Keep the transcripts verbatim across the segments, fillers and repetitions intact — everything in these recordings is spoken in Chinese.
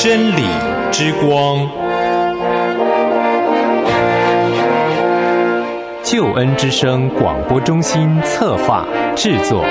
真理之光，救恩之声广播中心策划制作。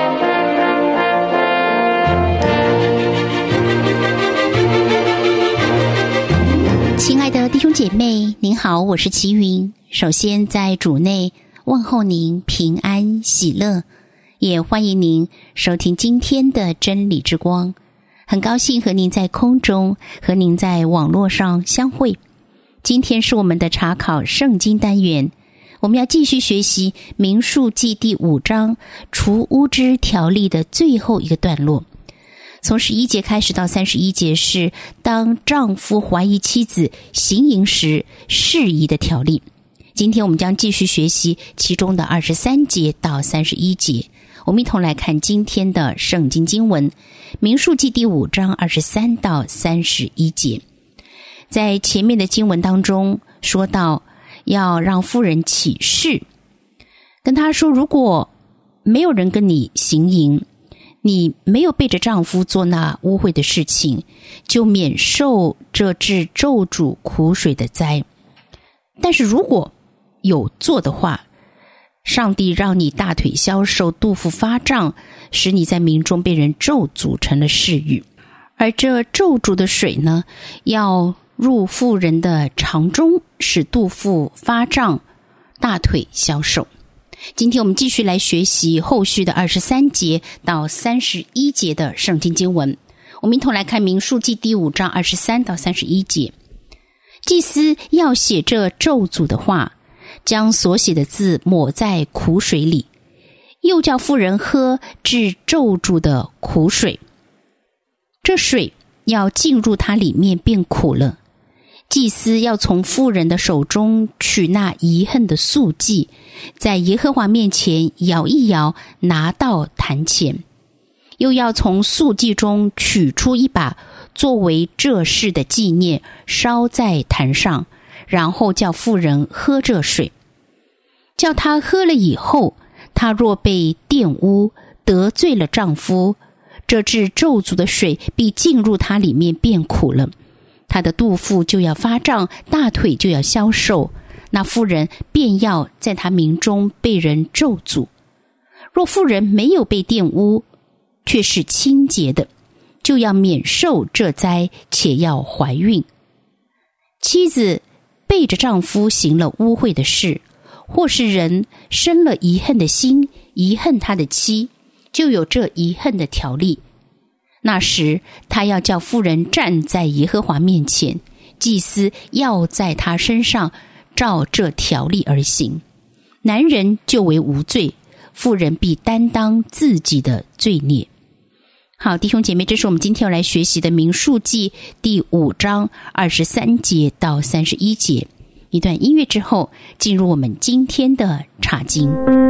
亲爱的弟兄姐妹，您好，我是齐云。首先在主内问候您平安喜乐，也欢迎您收听今天的真理之光。很高兴和您在空中，和您在网络上相会。今天是我们的查考圣经单元，我们要继续学习民数记第五章除污之条例的最后一个段落。从十一节开始到三十一节是当丈夫怀疑妻子行淫时适宜的条例。今天我们将继续学习其中的二十三节到三十一节。我们一同来看今天的圣经经文，民数记第五章二十三到三十一节。在前面的经文当中说到，要让妇人起誓，跟他说，如果没有人跟你行淫，你没有背着丈夫做那污秽的事情，就免受这治咒诅苦水的灾。但是如果有做的话，上帝让你大腿消瘦，肚腹发胀，使你在民中被人咒诅成了誓语。而这咒诅的水呢，要入妇人的肠中，使肚腹发胀，大腿消瘦。今天我们继续来学习后续的二十三节到三十一节的圣经经文。我们一同来看民数记第五章二十三到三十一节。祭司要写这咒诅的话，将所写的字抹在苦水里，又叫妇人喝治咒诅的苦水，这水要进入它里面变苦了。祭司要从妇人的手中取那遗恨的素祭，在耶和华面前摇一摇，拿到坛前，又要从素祭中取出一把，作为这事的纪念，烧在坛上，然后叫妇人喝这水。叫她喝了以后，她若被玷污，得罪了丈夫，这治咒诅的水必进入她里面变苦了，她的肚腹就要发胀，大腿就要消瘦，那妇人便要在她民中被人咒诅。若妇人没有被玷污，却是清洁的，就要免受这灾，且要怀孕。妻子背着丈夫行了污秽的事，或是人生了遗恨的心，遗恨他的妻，就有这遗恨的条例。那时他要叫妇人站在耶和华面前，祭司要在他身上照这条例而行，男人就为无罪，妇人必担当自己的罪孽。好，弟兄姐妹，这是我们今天要来学习的民数记第五章二十三节到三十一节。一段音乐之后，进入我们今天的查经。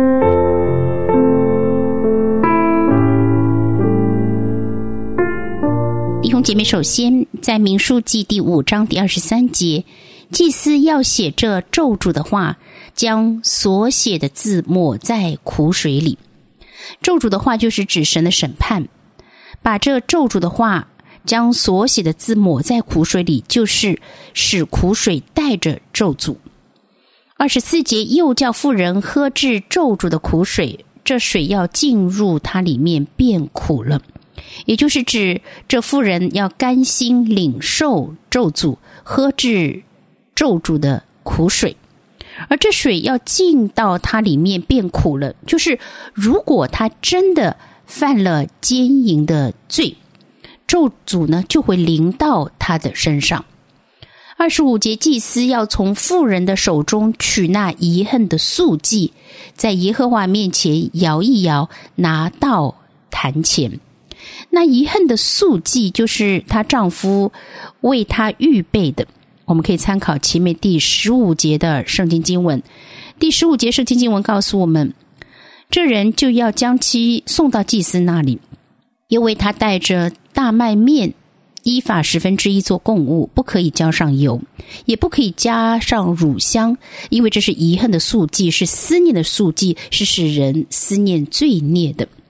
弟兄姐妹，首先在民数记第五章第二十三节，祭司要写这咒诅的话，将所写的字抹在苦水里。咒诅的话就是指神的审判，把这咒诅的话将所写的字抹在苦水里，就是使苦水带着咒诅。二十四节，又叫妇人喝治咒诅的苦水，这水要进入它里面变苦了，也就是指这妇人要甘心领受咒诅，喝治咒诅的苦水。而这水要进到它里面变苦了，就是如果他真的犯了奸淫的罪，咒诅呢就会临到他的身上。二十五节，祭司要从妇人的手中取那遗恨的素祭，在耶和华面前摇一摇，拿到坛前。那遗恨的素祭就是她丈夫为她预备的，我们可以参考前面第十五节的圣经经文。第十五节圣经经文告诉我们，这人就要将其送到祭司那里，因为他带着大麦面依法十分之一做供物，不可以浇上油，也不可以加上乳香，因为这是遗恨的素祭，是思念的素祭，是使人思念罪孽的。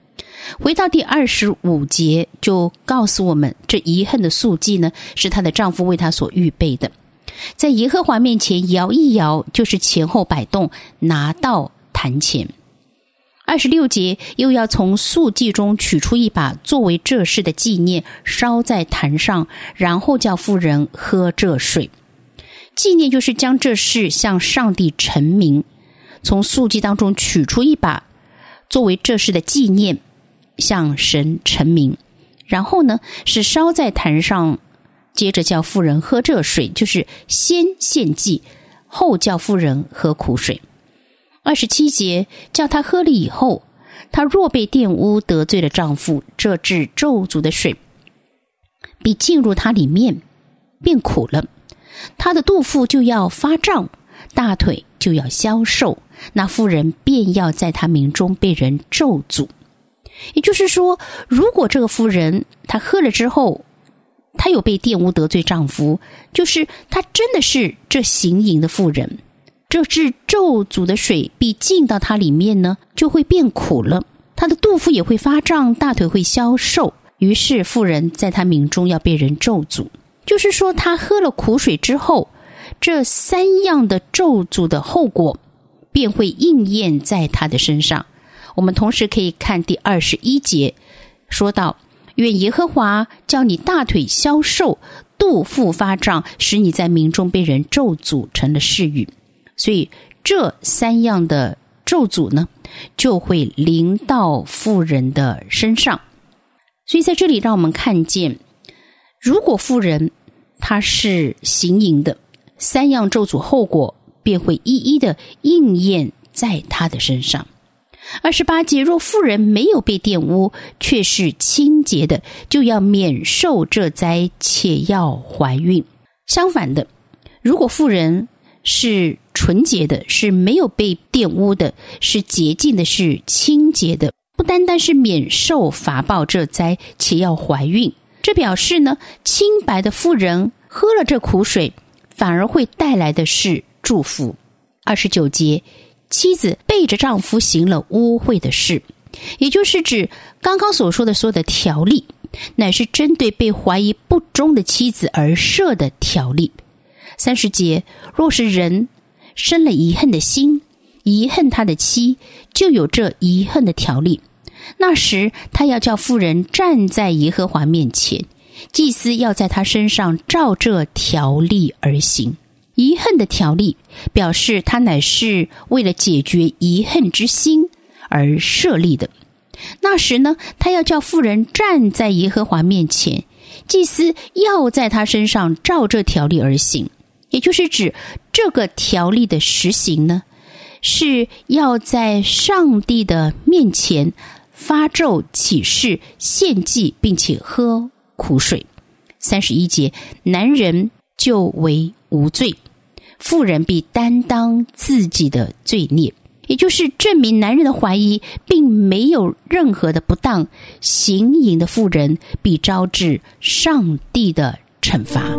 回到第二十五节，就告诉我们，这遗恨的宿祭呢，是她的丈夫为她所预备的。在耶和华面前摇一摇，就是前后摆动，拿到坛前。二十六节，又要从素祭中取出一把，作为这事的纪念，烧在坛上，然后叫妇人喝这水。纪念就是将这事向上帝陈明，从素祭当中取出一把，作为这事的纪念，向神陈明。然后呢，是烧在坛上，接着叫妇人喝这水，就是先献祭，后叫妇人喝苦水。二十七节，叫她喝了以后，她若被玷污得罪了丈夫，这治咒诅的水必进入她里面，变苦了，她的肚腹就要发胀，大腿就要消瘦，那妇人便要在她民中被人咒诅。也就是说，如果这个妇人她喝了之后，她有被玷污得罪丈夫，就是她真的是这行淫的妇人，这治咒诅的水必进到她里面呢，就会变苦了，她的肚腹也会发胀，大腿会消瘦，于是妇人在她民中要被人咒诅。就是说，她喝了苦水之后，这三样的咒诅的后果便会应验在她的身上。我们同时可以看第二十一节，说到愿耶和华叫你大腿消瘦，肚腹发胀，使你在民中被人咒诅成了誓语。所以这三样的咒诅呢，就会临到妇人的身上。所以在这里让我们看见，如果妇人她是行淫的，三样咒诅后果便会一一的应验在她的身上。二十八节，若妇人没有被玷污，却是清洁的，就要免受这灾，且要怀孕。相反的，如果妇人是纯洁的，是没有被玷污的，是洁净的，是清洁的，不单单是免受罚报这灾，且要怀孕。这表示呢，清白的妇人喝了这苦水，反而会带来的是祝福。二十九节，妻子背着丈夫行了污秽的事，也就是指刚刚所说的所有的条例，乃是针对被怀疑不忠的妻子而设的条例。三十节，若是人生了遗恨的心，遗恨他的妻，就有这遗恨的条例。那时他要叫妇人站在耶和华面前，祭司要在他身上照这条例而行。遗恨的条例表示他乃是为了解决遗恨之心而设立的。那时呢，他要叫妇人站在耶和华面前，祭司要在他身上照这条例而行。也就是指这个条例的实行呢，是要在上帝的面前发咒起誓献祭，并且喝苦水。三十一节，男人就为无罪，妇人必担当自己的罪孽，也就是证明男人的怀疑并没有任何的不当，行淫的妇人必招致上帝的惩罚。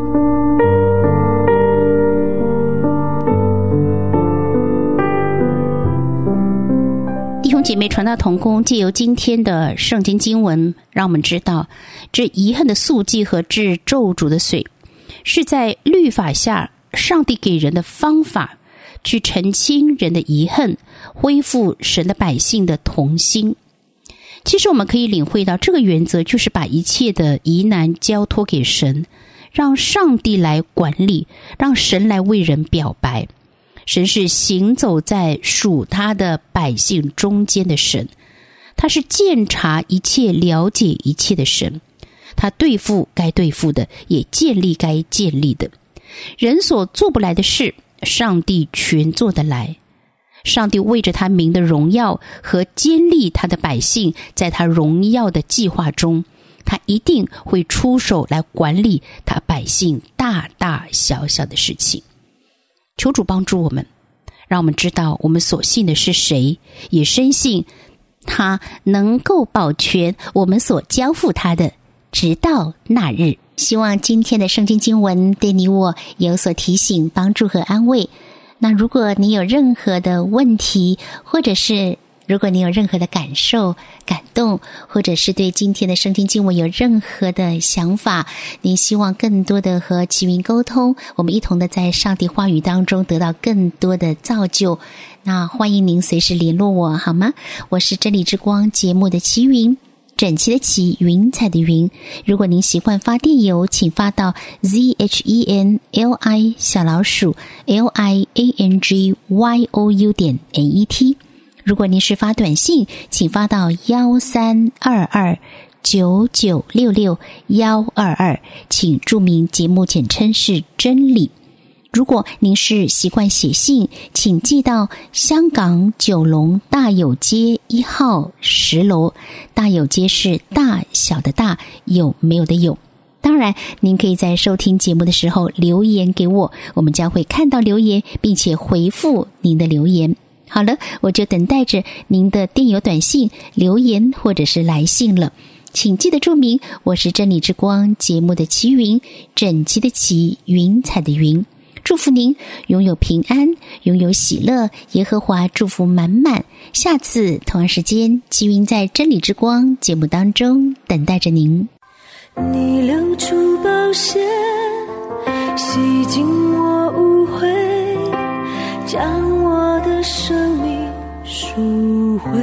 弟兄姐妹，传道同工借由今天的圣经经文，让我们知道这遗恨的宿祭和治咒诅的水，是在律法下上帝给人的方法，去澄清人的遗恨，恢复神的百姓的同心。其实我们可以领会到，这个原则就是把一切的疑难交托给神，让上帝来管理，让神来为人表白。神是行走在属他的百姓中间的神，他是鉴察一切、了解一切的神，他对付该对付的，也建立该建立的。人所做不来的事，上帝全做得来。上帝为着他名的荣耀和坚立他的百姓，在他荣耀的计划中，他一定会出手来管理他百姓大大小小的事情。求主帮助我们，让我们知道我们所信的是谁，也深信他能够保全我们所交付他的，直到那日。希望今天的圣经经文对你我有所提醒、帮助和安慰。那如果你有任何的问题，或者是如果您有任何的感受、感动，或者是对今天的圣经经文有任何的想法，您希望更多的和齐云沟通，我们一同的在上帝话语当中得到更多的造就，那欢迎您随时联络我好吗？我是真理之光节目的齐云，整齐的齐，云彩的云。如果您习惯发电邮，请发到 z h e n l i 小老鼠 l i a n g y o u 点 n e t。如果您是发短信，请发到幺三二二九九六六幺二二，请注明节目简称是真理。如果您是习惯写信，请寄到香港九龙大有街一号十楼，大有街是大小的大，有没有的有。当然您可以在收听节目的时候留言给我，我们将会看到留言并且回复您的留言。好了，我就等待着您的电邮短信、留言或者是来信了。请记得注明我是真理之光节目的齐云，整齐的齐，云彩的云。祝福您拥有平安，拥有喜乐，耶和华祝福满满。下次同样时间，齐云在真理之光节目当中等待着您。 你流出宝血，洗净我污秽，将我的生命赎回。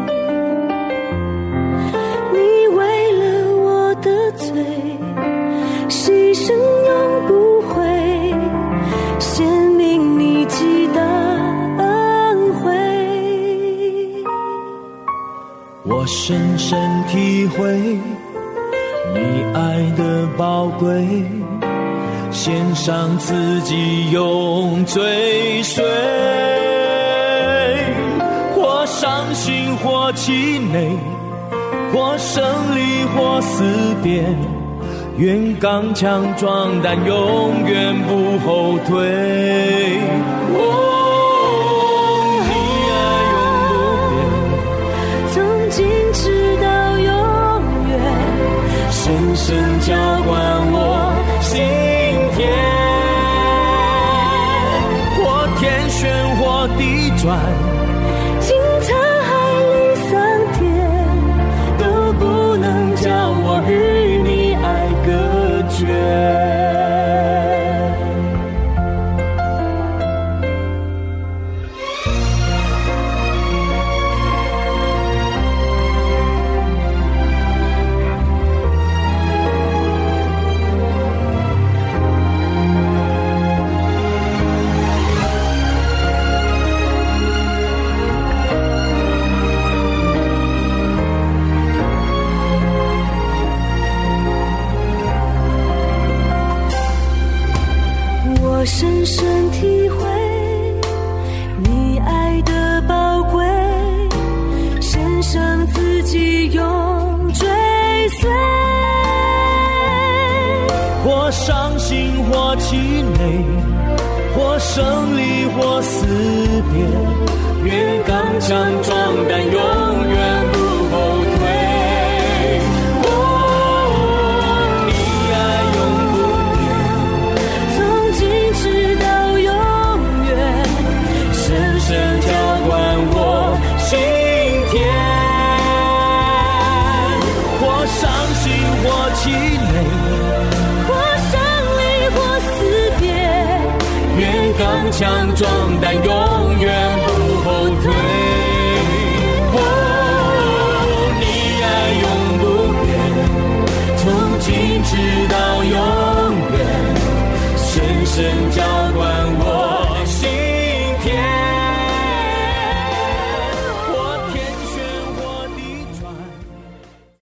你为了我的罪，牺牲永不悔，显明你极大恩惠。 我深深体会你爱的宝贵，献上自己永追随，或伤心或气馁，或胜利或思辨，愿刚强壮胆，永远不后退。哦，你爱永不变， 从今直到永远， 深深浇灌我心田，或天旋或地转， 经沧海里桑田， 都不能叫我与你爱隔绝。 我深深体会你爱的宝贵，献上自己永追随， 或伤心或气馁，或胜利或思辨，愿刚强壮胆，永远不后退。深浇灌我心田，或伤心或气馁， 或胜利或思辨， 愿刚强壮胆，永远不后退。哦，你爱永不变，从今直到永远，深深浇